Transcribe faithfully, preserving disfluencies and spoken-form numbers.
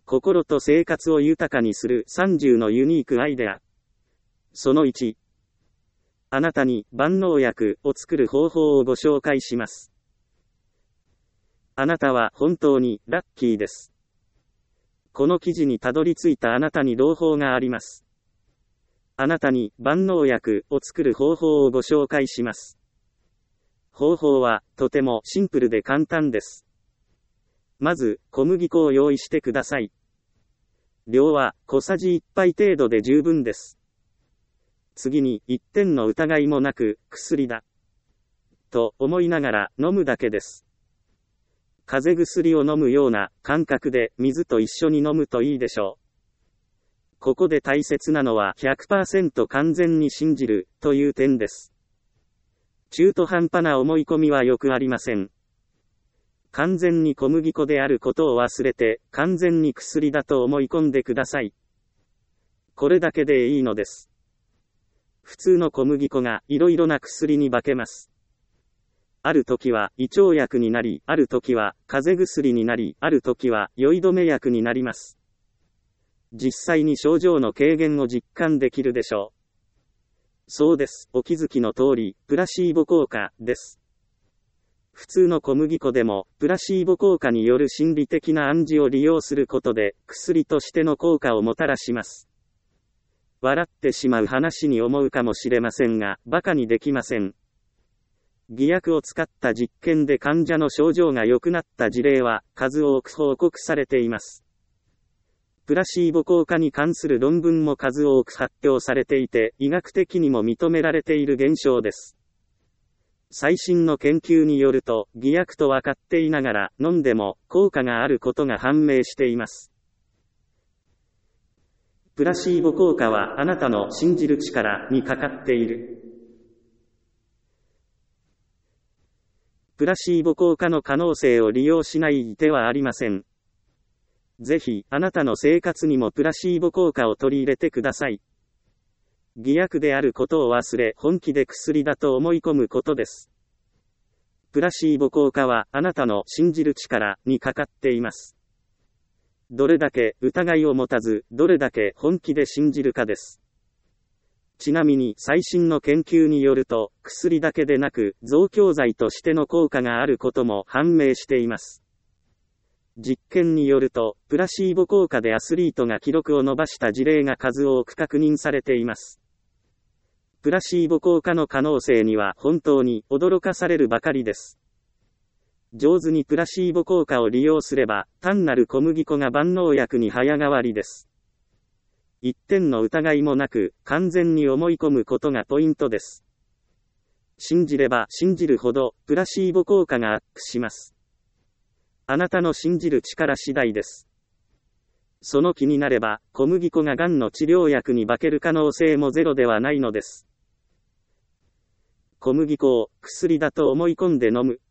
心と生活を豊かにするさんじゅうのユニークアイデア。そのいち。あなたに万能薬を作る方法をご紹介します。あなたは本当にラッキーです。この記事にたどり着いたあなたに朗報があります。あなたに万能薬を作る方法をご紹介します。方法はとてもシンプルで簡単です。まず、小麦粉を用意してください。量は小さじいっぱい程度で十分です。次に一点の疑いもなく、薬だと思いながら飲むだけです。風邪薬を飲むような感覚で水と一緒に飲むといいでしょう。ここで大切なのは ひゃくパーセント 完全に信じるという点です。中途半端な思い込みはよくありません。完全に小麦粉であることを忘れて、完全に薬だと思い込んでください。これだけでいいのです。普通の小麦粉がいろいろな薬に化けます。ある時は胃腸薬になり、ある時は風邪薬になり、ある時は酔い止め薬になります。実際に症状の軽減を実感できるでしょう。そうです。お気づきの通り、プラシーボ効果です。普通の小麦粉でも、プラシーボ効果による心理的な暗示を利用することで、薬としての効果をもたらします。笑ってしまう話に思うかもしれませんが、馬鹿にできません。偽薬を使った実験で患者の症状が良くなった事例は、数多く報告されています。プラシーボ効果に関する論文も数多く発表されていて、医学的にも認められている現象です。最新の研究によると、偽薬と分かっていながら飲んでも効果があることが判明しています。プラシーボ効果はあなたの信じる力にかかっている。プラシーボ効果の可能性を利用しない手はありません。ぜひ、あなたの生活にもプラシーボ効果を取り入れてください。偽薬であることを忘れ、本気で薬だと思い込むことです。プラシーボ効果は、あなたの信じる力にかかっています。どれだけ疑いを持たず、どれだけ本気で信じるかです。ちなみに、最新の研究によると、薬だけでなく、増強剤としての効果があることも判明しています。実験によると、プラシーボ効果でアスリートが記録を伸ばした事例が数多く確認されています。プラシーボ効果の可能性には本当に驚かされるばかりです。上手にプラシーボ効果を利用すれば、単なる小麦粉が万能薬に早変わりです。一点の疑いもなく、完全に思い込むことがポイントです。信じれば信じるほど、プラシーボ効果がアップします。あなたの信じる力次第です。その気になれば、小麦粉ががんの治療薬に化ける可能性もゼロではないのです。小麦粉を薬だと思い込んで飲む。